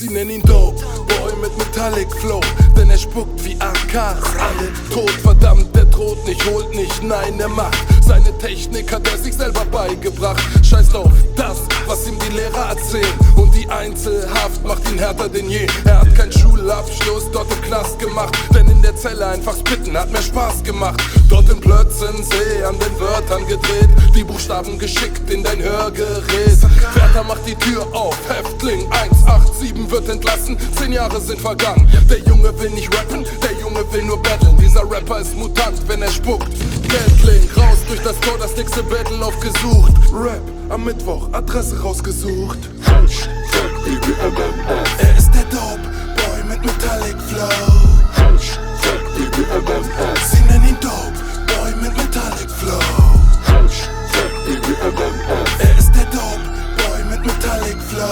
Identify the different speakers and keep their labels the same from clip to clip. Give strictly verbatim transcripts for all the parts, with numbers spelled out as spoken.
Speaker 1: Sie nennen ihn Dope Boy mit Metallic Flow, denn er spuckt wie A Ks. Alle tot, verdammt, der droht nicht, holt nicht, nein, er macht. Seine Technik hat er sich selber beigebracht. Scheißt auf das, was ihm die Lehrer erzählen, und die Einzelhaft macht ihn härter denn je. Er hat keinen Schulabschluss dort im Knast gemacht, denn in der Zelle einfach spitten hat mehr Spaß gemacht. Dort in Plötzensee an den Wörtern gedreht, die Buchstaben geschickt in dein Hörgerät. Wärter macht die Tür auf, Häftling eins acht sieben wird entlassen, zehn Jahre sind vergangen. Der Junge will nicht rappen, der Junge will nur battlen. Dieser Rapper ist Mutant, wenn er spuckt. Gatling, raus durch das Tor, das nächste Battle aufgesucht. Rap am Mittwoch, Adresse rausgesucht. Er ist der Dope Boy mit Metallic Flow. Sie nennen ihn Dope Boy mit Metallic Flow. Er ist der Dope Boy mit Metallic Flow.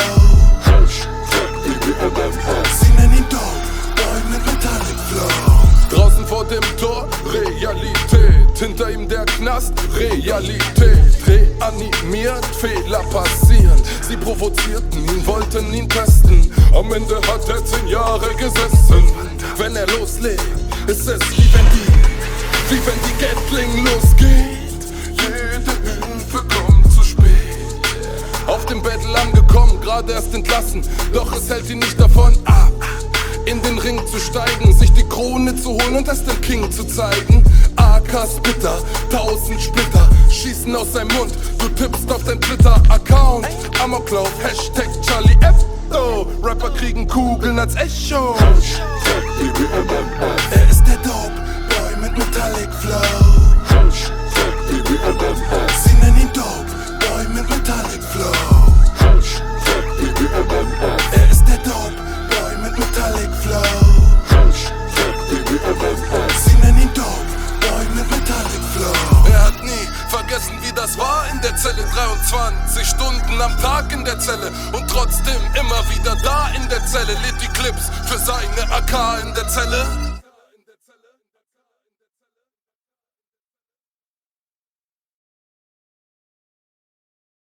Speaker 1: Sie nennen ihn Dope Boy mit Metallic Flow. Draußen vor dem Tor, Realität. Hinter ihm der Knast, Realität. Reanimiert, Fehler passieren. Sie provozierten ihn, wollten ihn testen. Am Ende hat er zehn Jahre gesessen. Wenn er loslegt, ist es wie wenn die, wie wenn die Gatling losgeht. Jede Hilfe kommt zu spät. Auf dem Battle angekommen, gerade erst entlassen. Doch es hält ihn nicht davon ab, in den Ring zu steigen, sich die Krone zu holen und es dem King zu zeigen. A Ks bitter, tausend Splitter schießen aus seinem Mund. Du tippst auf dein Twitter-Account. Amoklauf, Hashtag Charlie Hebdo. Rapper kriegen Kugeln als Echo. Er ist der Dope Boy mit Metallic Flow. Sie nennen ihn Dope Boy mit Metallic Flow. Er ist der Dope Boy mit Metallic Flow. Sie nennen ihn Dope Boy mit Metallic Flow. Er hat nie vergessen, wie das war in der Zelle. dreiundzwanzig Stunden am Tag in der Zelle und trotzdem immer wieder da in der Zelle. Lädt die Clips für seine A K in der Zelle.